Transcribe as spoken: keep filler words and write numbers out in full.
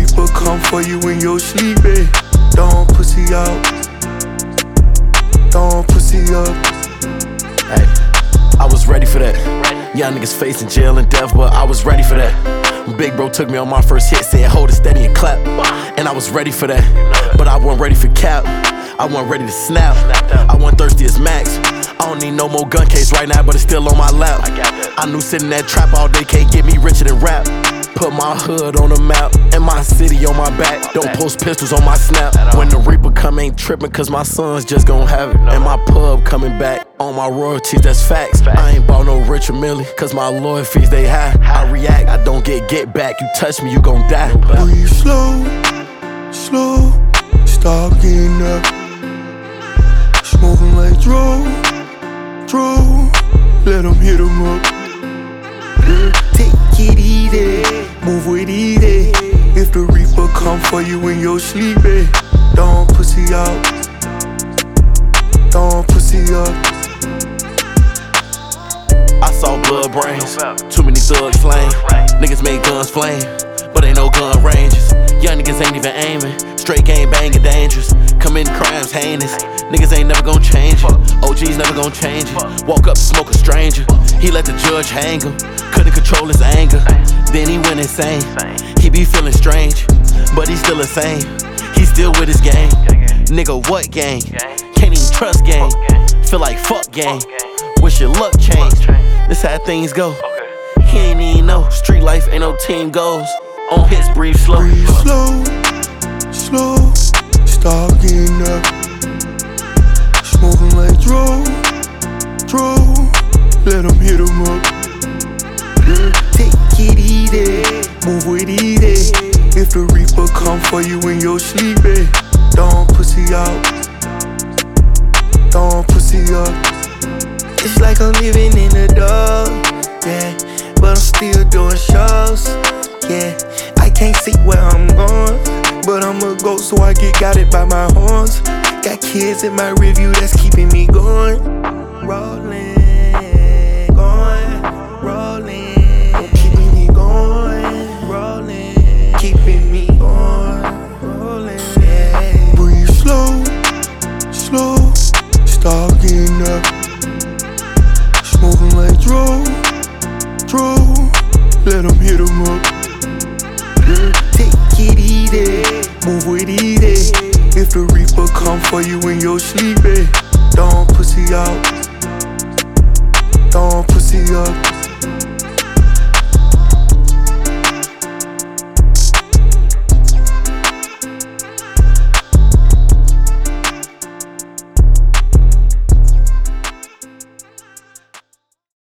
reaper come for you in your sleep, eh? Don't pussy out. Don't pussy up. Hey, I was ready for that. Young niggas facing jail and death, but I was ready for that. When Big Bro took me on my first hit, said hold it steady and clap. And I was ready for that, but I wasn't ready for cap. I wasn't ready to snap. I wasn't thirsty as Max. I don't need no more gun case right now, but it's still on my lap. I knew sitting that trap all day can't get me richer than rap. Put my hood on the map and my city on my back. Don't post pistols on my snap. When the reaper come, ain't tripping, cause my sons just gon' have it. And my pub coming back on my royalties, that's facts. I ain't bought no Richard Mille, cause my lawyer fees they high. I react, I don't get get back. You touch me, you gon' die. Breathe slow, slow, stop getting up. Smoking like dro, dro, let them hit them up. Take it easy, move with easy. If the reaper come for you in your sleep, eh? Don't pussy out. Don't pussy up. I saw blood brains, too many thugs flame. Niggas made guns flame, but ain't no gun ranges. Young niggas ain't even aiming, straight game banging dangerous. Committing crimes heinous, niggas ain't never gon' change it. O G's never gon' change it. Walk up, smoke a stranger, he let the judge hang him. Couldn't control his anger, then he went insane. He be feeling strange, but he's still the same. He still with his gang. Nigga, what gang? Can't even trust gang. Feel like fuck gang. Wish your luck changed. This how things go. He ain't even know. Street life ain't no team goals. On hits, breathe slow. Breathe slow, slow, stop getting up. Smoking like dro, dro, let them hit them up. Take it easy, move with easy. If the reaper come for you in your sleep, eh? Don't pussy out. Don't pussy up. It's like I'm living in the dark, yeah, but I'm still doing shows, yeah. I can't see where I'm going, but I'm a ghost, so I get guided by my horns. Got kids in my review that's keeping me going. Rolling, going, rolling, keeping me going, rolling, keeping me going, rolling, yeah. Breathe slow, slow, stop getting up. Smoking like dro, dro, let them hit them up. Take it easy, move with easy. If the reaper come for you in your sleep, eh? Don't pussy out. Don't pussy up.